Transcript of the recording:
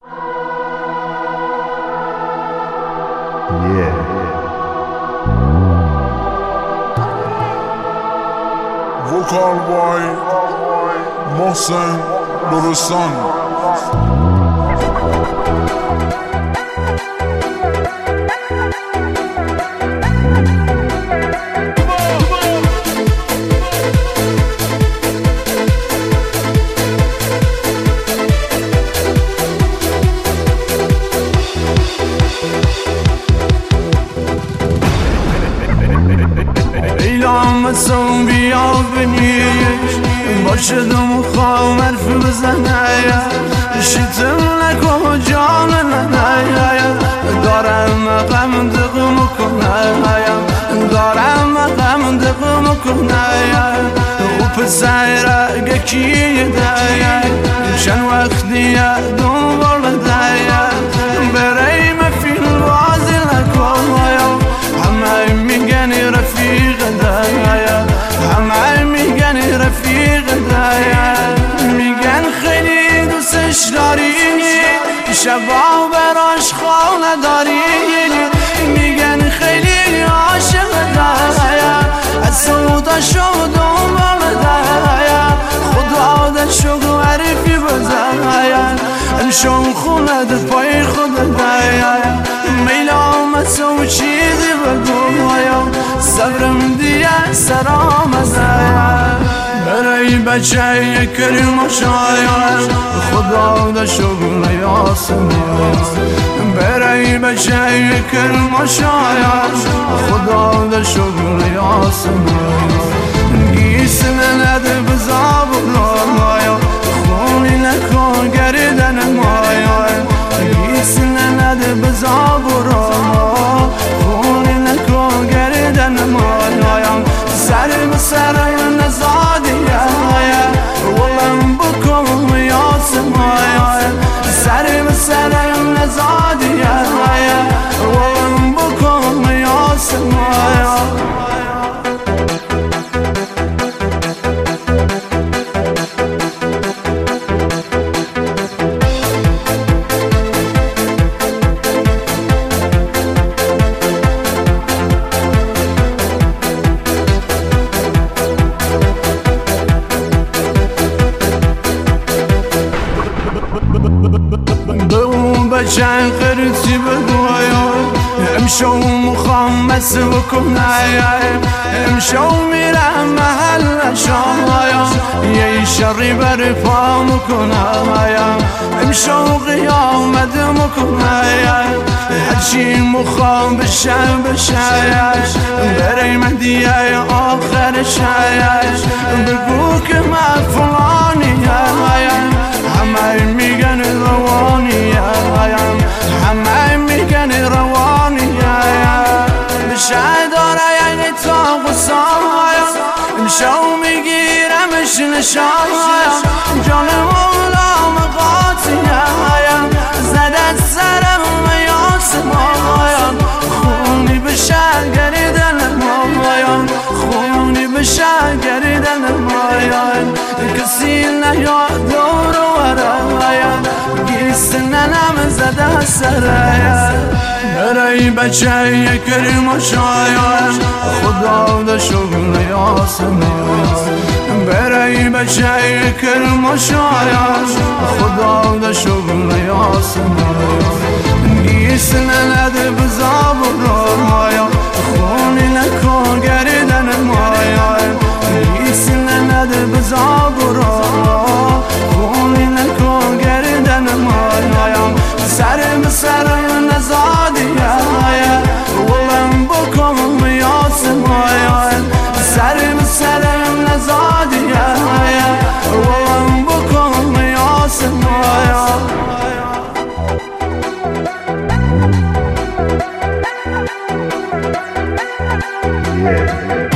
Vocal by Mohsen Lorsan. Son bیا بنیش باشدم و خوام حرف بزنه شیطم نکن جان ننه دارم غم دقم کنه دارم غم دقم کنه و پسر گکی ده چند وقتی دنبال ده برای مفیل بازی نکن همه میگن رفیق دایا همه میگن رفیق دایا میگن خیلی دوستش داری شبا براش خانه داری میگن خیلی عاشق دایا از سودا شد دنبال دایا خدا دشو عرفی بزایا امشون خونه در پای خود دایا میلام سو چیزی بگویم صبرم دیگه سرام زایا برای بچه کریم شاید خدا دا شغل یاسمین برای بچه کریم شاید خدا دا شغل یاسمین گیسن نده بزاب مایا خونی نکن گردن مایا گیسن نده بزاب خونی نکن گردن مایا سر بسر نزادیه ولم بکن یاسمایا سر بسر نزادیه ولم بکن یاسمایا بچه قرصی بگویم امشو مخمس بکنم امشو میرم محل شایم یه شری بر پا مکنم امشو قیامت مکنم هرچی مخم بشه برای مهدیه آخر شایش بگو که من فلانیم همه میگن روانیم همه میگن روانیم بشه داره یعنی تا غصایم امشو میگیرمش نشایم جان مولا مقاطیم زدت سرم یاسمایم خونی بشه گردن مایم خونی بشه گردن مایم کسی نیاد دور ورایم گیسن نم زده سرایم برای بچه کریم شاید خدا دا شغل یاسمایم برای بچه کریم شاید خدا دا شغل یاسمایم گیسن نده بزاب مایا خونی نکن گردن مایا گیسن نده بزاب خونی نکن گردن مایا سر بسر نزادیه ولم بکن یاسمایا سر بسر نزادیه ولم بکن یاسمایا Yeah.